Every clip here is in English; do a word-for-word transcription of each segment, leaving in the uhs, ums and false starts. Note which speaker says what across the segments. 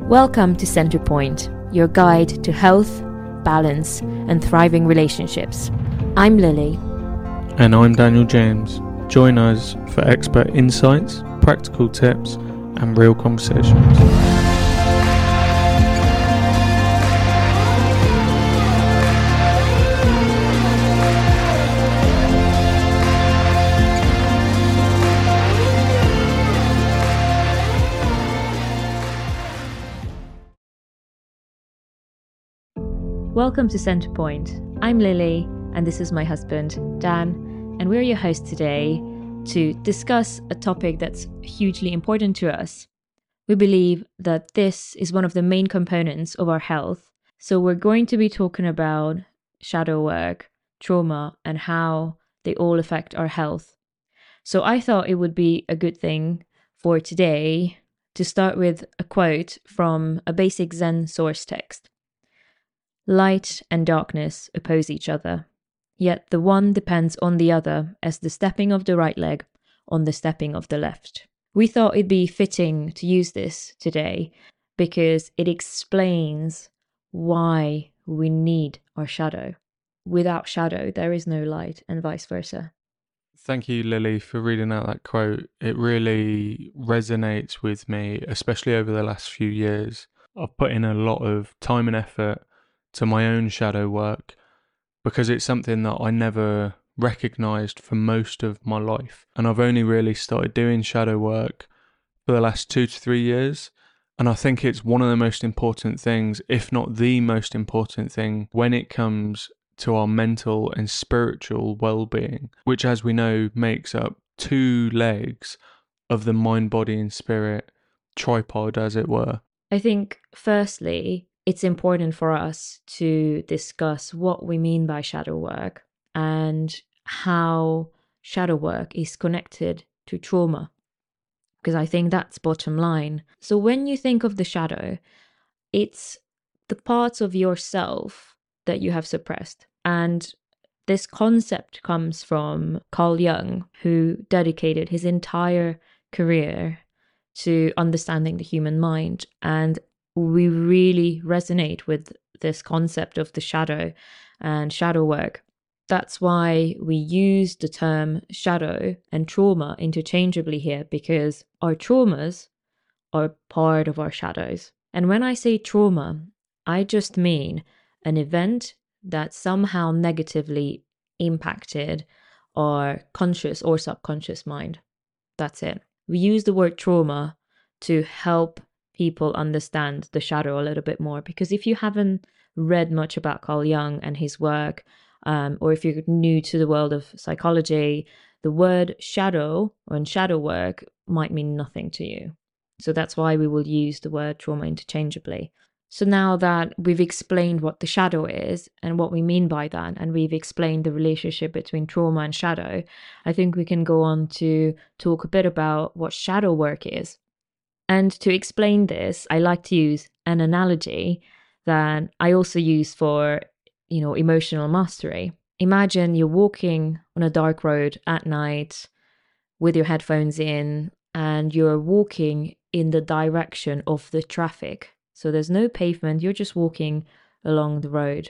Speaker 1: Welcome to Centerpoint, your guide to health, balance, and thriving relationships. I'm Lily.
Speaker 2: And I'm Daniel James. Join us for expert insights, practical tips, and real conversations.
Speaker 1: Welcome to Centerpoint. I'm Lily, and this is my husband, Dan, and we're your hosts today to discuss a topic that's hugely important to us. We believe that this is one of the main components of our health, so we're going to be talking about shadow work, trauma, and how they all affect our health. So I thought it would be a good thing for today to start with a quote from a basic Zen source text. Light and darkness oppose each other, yet the one depends on the other as the stepping of the right leg on the stepping of the left. We thought it'd be fitting to use this today because it explains why we need our shadow. Without shadow, there is no light, and vice versa.
Speaker 2: Thank you, Lily, for reading out that quote. It really resonates with me, especially over the last few years. I've put in a lot of time and effort to my own shadow work because it's something that I never recognized for most of my life. And I've only really started doing shadow work for the last two to three years. And I think it's one of the most important things, if not the most important thing, when it comes to our mental and spiritual well-being, which, as we know, makes up two legs of the mind, body and spirit tripod, as it were.
Speaker 1: I think, firstly, it's important for us to discuss what we mean by shadow work and how shadow work is connected to trauma, because I think that's bottom line. So when you think of the shadow, it's the parts of yourself that you have suppressed. And this concept comes from Carl Jung, who dedicated his entire career to understanding the human mind. And we really resonate with this concept of the shadow and shadow work. That's why we use the term shadow and trauma interchangeably here, because our traumas are part of our shadows. And when I say trauma, I just mean an event that somehow negatively impacted our conscious or subconscious mind. That's it. We use the word trauma to help people understand the shadow a little bit more, because if you haven't read much about Carl Jung and his work, um, or if you're new to the world of psychology, the word shadow or shadow work might mean nothing to you. So that's why we will use the word trauma interchangeably. So now that we've explained what the shadow is and what we mean by that, and we've explained the relationship between trauma and shadow, I think we can go on to talk a bit about what shadow work is. And to explain this, I like to use an analogy that I also use for, you know, emotional mastery. Imagine you're walking on a dark road at night with your headphones in, and you're walking in the direction of the traffic. So there's no pavement, you're just walking along the road.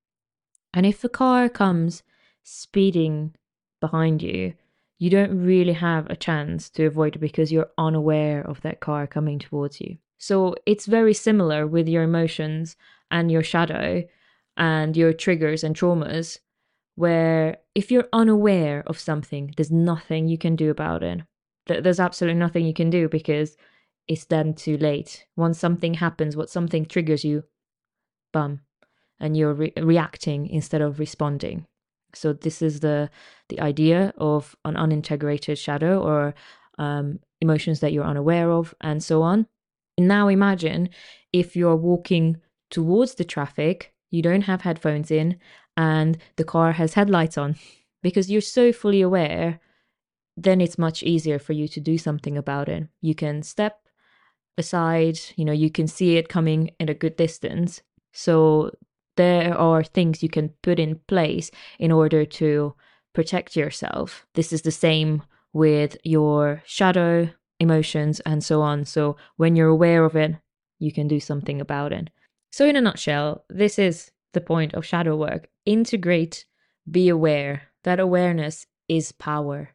Speaker 1: And if a car comes speeding behind you, you don't really have a chance to avoid it because you're unaware of that car coming towards you. So it's very similar with your emotions and your shadow and your triggers and traumas, where if you're unaware of something, there's nothing you can do about it. There's absolutely nothing you can do because it's then too late. Once something happens, what something triggers you, bum, and you're re- reacting instead of responding. So this is the the idea of an unintegrated shadow, or um, emotions that you're unaware of, and so on. Now imagine if you're walking towards the traffic, you don't have headphones in, and the car has headlights on. Because you're so fully aware, then it's much easier for you to do something about it. You can step aside, you know, you can see it coming at a good distance. So there are things you can put in place in order to protect yourself. This is the same with your shadow, emotions, and so on. So when you're aware of it, you can do something about it. So in a nutshell, this is the point of shadow work. Integrate, be aware. That awareness is power.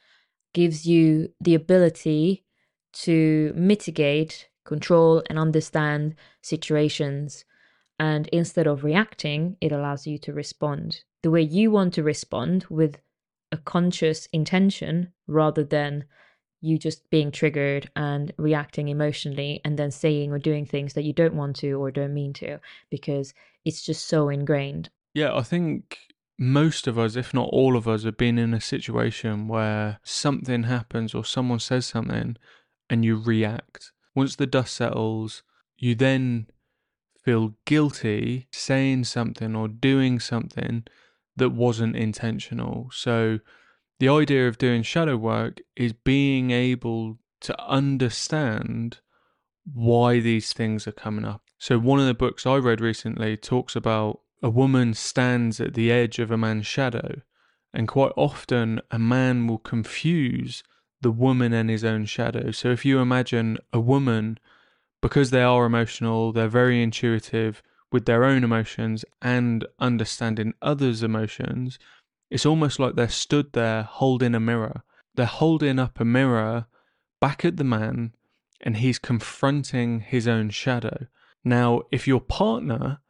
Speaker 1: Gives you the ability to mitigate, control, and understand situations. And instead of reacting, it allows you to respond the way you want to respond, with a conscious intention, rather than you just being triggered and reacting emotionally and then saying or doing things that you don't want to or don't mean to, because it's just so ingrained.
Speaker 2: Yeah, I think most of us, if not all of us, have been in a situation where something happens or someone says something and you react. Once the dust settles, you then feel guilty saying something or doing something that wasn't intentional. So the idea of doing shadow work is being able to understand why these things are coming up. So one of the books I read recently talks about a woman stands at the edge of a man's shadow, and quite often a man will confuse the woman and his own shadow. So if you imagine a woman, because they are emotional, they're very intuitive with their own emotions and understanding others' emotions, it's almost like they're stood there holding a mirror. They're holding up a mirror back at the man, and he's confronting his own shadow. Now, if your partner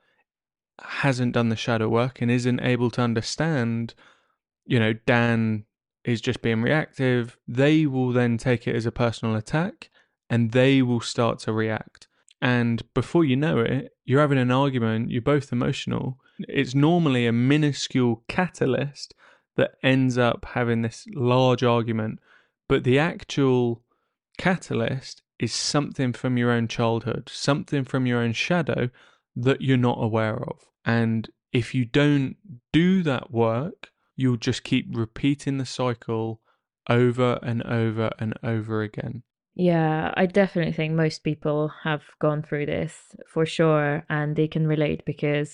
Speaker 2: hasn't done the shadow work and isn't able to understand, you know, Dan is just being reactive, they will then take it as a personal attack and they will start to react. And before you know it, you're having an argument, you're both emotional. It's normally a minuscule catalyst that ends up having this large argument, but the actual catalyst is something from your own childhood, something from your own shadow that you're not aware of. And if you don't do that work, you'll just keep repeating the cycle over and over and over again.
Speaker 1: Yeah, I definitely think most people have gone through this for sure, and they can relate because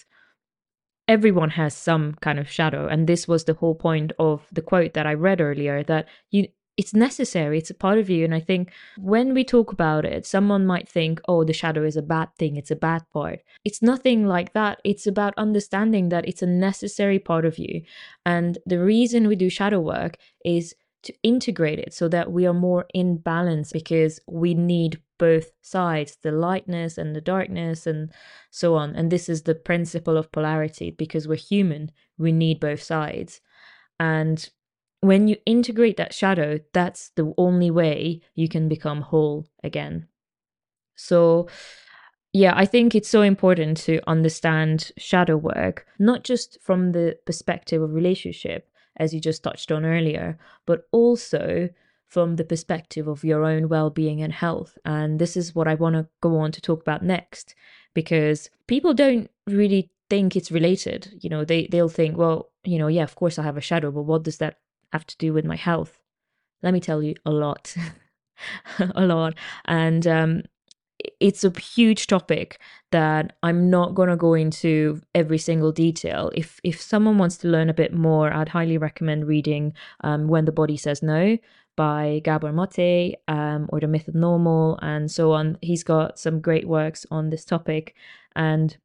Speaker 1: everyone has some kind of shadow. And this was the whole point of the quote that I read earlier, that you it's necessary, it's a part of you. And I think when we talk about it, someone might think, oh, the shadow is a bad thing, it's a bad part. It's nothing like that. It's about understanding that it's a necessary part of you. And the reason we do shadow work is to integrate it so that we are more in balance, because we need both sides, the lightness and the darkness and so on. And this is the principle of polarity, because we're human, we need both sides. And when you integrate that shadow, that's the only way you can become whole again. So yeah, I think it's so important to understand shadow work, not just from the perspective of relationship, as you just touched on earlier, but also from the perspective of your own well-being and health. And this is what I want to go on to talk about next, because people don't really think it's related. You know, they, they'll think, well, you know, yeah, of course I have a shadow, but what does that have to do with my health? Let me tell you, a lot. A lot. And um, it's a huge topic that I'm not going to go into every single detail. If if someone wants to learn a bit more, I'd highly recommend reading um, When the Body Says No by Gabor Mate, um, or The Myth of Normal, and so on. He's got some great works on this topic, and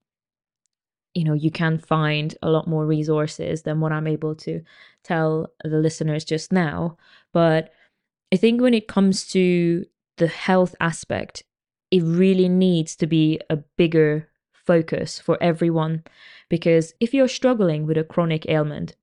Speaker 1: you know, you can find a lot more resources than what I'm able to tell the listeners just now. But I think when it comes to the health aspect, it really needs to be a bigger focus for everyone. Because if you're struggling with a chronic ailment,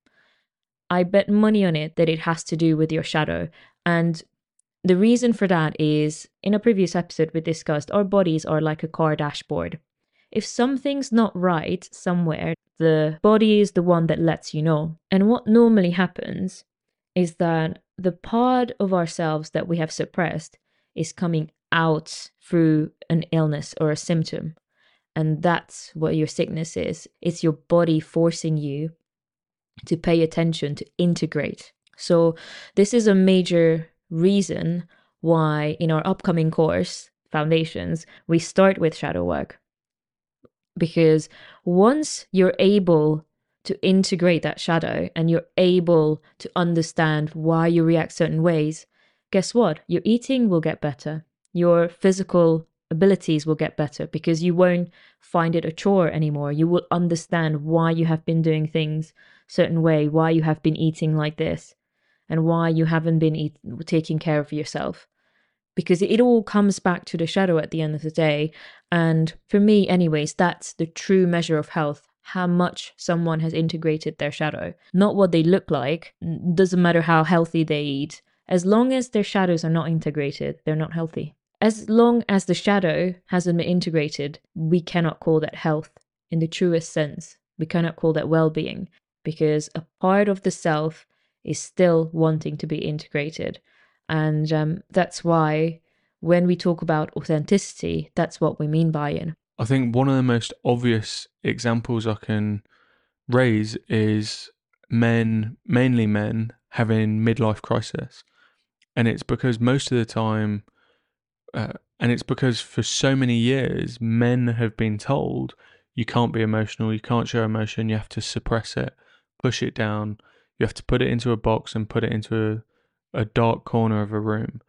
Speaker 1: I bet money on it that it has to do with your shadow. And the reason for that is, in a previous episode we discussed, our bodies are like a car dashboard. If something's not right somewhere, the body is the one that lets you know. And what normally happens is that the part of ourselves that we have suppressed is coming out through an illness or a symptom. And that's what your sickness is. It's your body forcing you to pay attention, to integrate. So this is a major reason why in our upcoming course, Foundations, we start with shadow work. Because once you're able to integrate that shadow and you're able to understand why you react certain ways, guess what? Your eating will get better. Your physical abilities will get better, because you won't find it a chore anymore. You will understand why you have been doing things certain way, why you have been eating like this, and why you haven't been eat- taking care of yourself. Because it all comes back to the shadow at the end of the day. And for me, anyways, that's the true measure of health. How much someone has integrated their shadow. Not what they look like. Doesn't matter how healthy they eat. As long as their shadows are not integrated, they're not healthy. As long as the shadow hasn't been integrated, we cannot call that health in the truest sense. We cannot call that well-being, because a part of the self is still wanting to be integrated. And um, that's why when we talk about authenticity, that's what we mean by it.
Speaker 2: I think one of the most obvious examples I can raise is men, mainly men, having midlife crisis. And it's because most of the time, uh, and it's because for so many years, men have been told you can't be emotional, you can't show emotion, you have to suppress it, push it down, you have to put it into a box and put it into a, a dark corner of a room.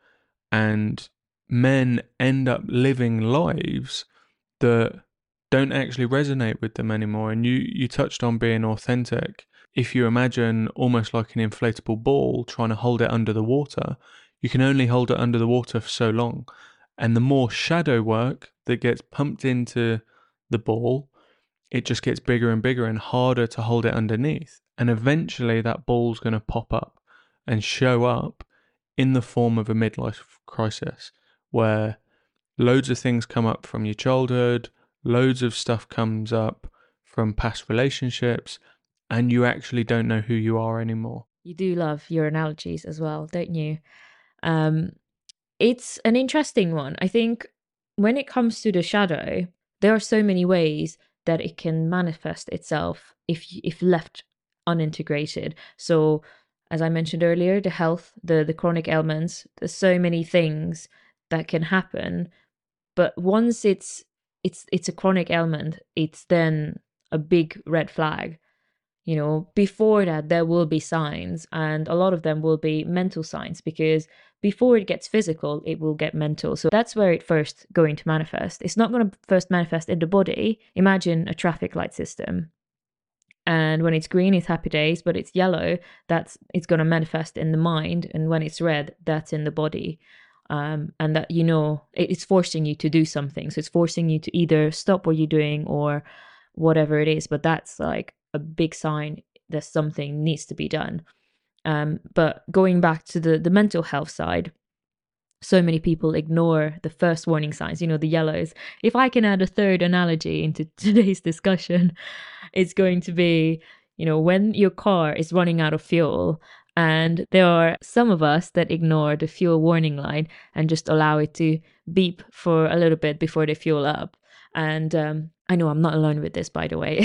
Speaker 2: And men end up living lives that don't actually resonate with them anymore. And you, you touched on being authentic. If you imagine almost like an inflatable ball trying to hold it under the water, you can only hold it under the water for so long. And the more shadow work that gets pumped into the ball, it just gets bigger and bigger and harder to hold it underneath. And eventually that ball's going to pop up and show up in the form of a midlife crisis, where loads of things come up from your childhood, loads of stuff comes up from past relationships, and you actually don't know who you are anymore.
Speaker 1: You do love your analogies as well, don't you? Um, it's an interesting one. I think when it comes to the shadow, there are so many ways that it can manifest itself if if left unintegrated. So, as I mentioned earlier, the health, the, the chronic ailments, there's so many things that can happen. But once it's it's it's a chronic ailment, it's then a big red flag. You know, before that, there will be signs, and a lot of them will be mental signs, because before it gets physical, it will get mental. So that's where it first going to manifest. It's not going to first manifest in the body. Imagine a traffic light system. And when it's green, it's happy days, but it's yellow, that's it's going to manifest in the mind. And when it's red, that's in the body. Um, and that, you know, it's forcing you to do something. So it's forcing you to either stop what you're doing or whatever it is. But that's like a big sign that something needs to be done. Um, but going back to the, the mental health side, so many people ignore the first warning signs, you know, the yellows. If I can add a third analogy into today's discussion, it's going to be, you know, when your car is running out of fuel, and there are some of us that ignore the fuel warning light and just allow it to beep for a little bit before they fuel up. And um, I know I'm not alone with this, by the way.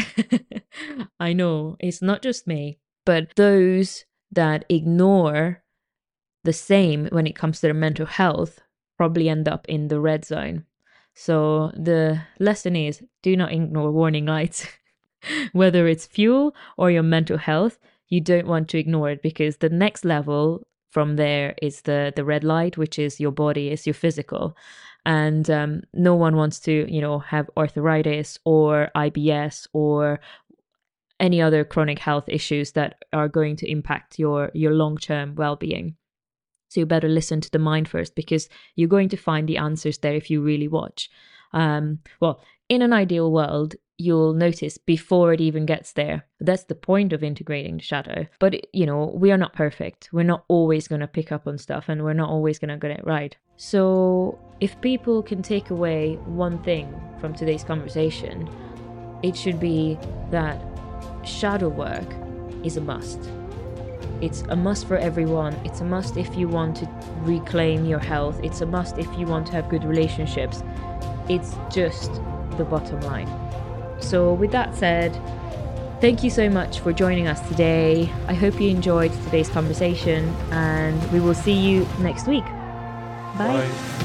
Speaker 1: I know it's not just me, but those that ignore the same when it comes to their mental health probably end up in the red zone. So the lesson is, do not ignore warning lights. Whether it's fuel or your mental health, you don't want to ignore it, because the next level from there is the the red light, which is your body, is your physical. And um, no one wants to, you know, have arthritis or I B S or any other chronic health issues that are going to impact your your long-term well-being. So you better listen to the mind first, because you're going to find the answers there if you really watch. Um, well, in an ideal world, you'll notice before it even gets there. That's the point of integrating the shadow. But, you know, we are not perfect. We're not always going to pick up on stuff, and we're not always going to get it right. So if people can take away one thing from today's conversation, it should be that shadow work is a must. It's a must for everyone. It's a must if you want to reclaim your health. It's a must if you want to have good relationships. It's just the bottom line. So with that said, thank you so much for joining us today. I hope you enjoyed today's conversation, and we will see you next week. Bye. Bye.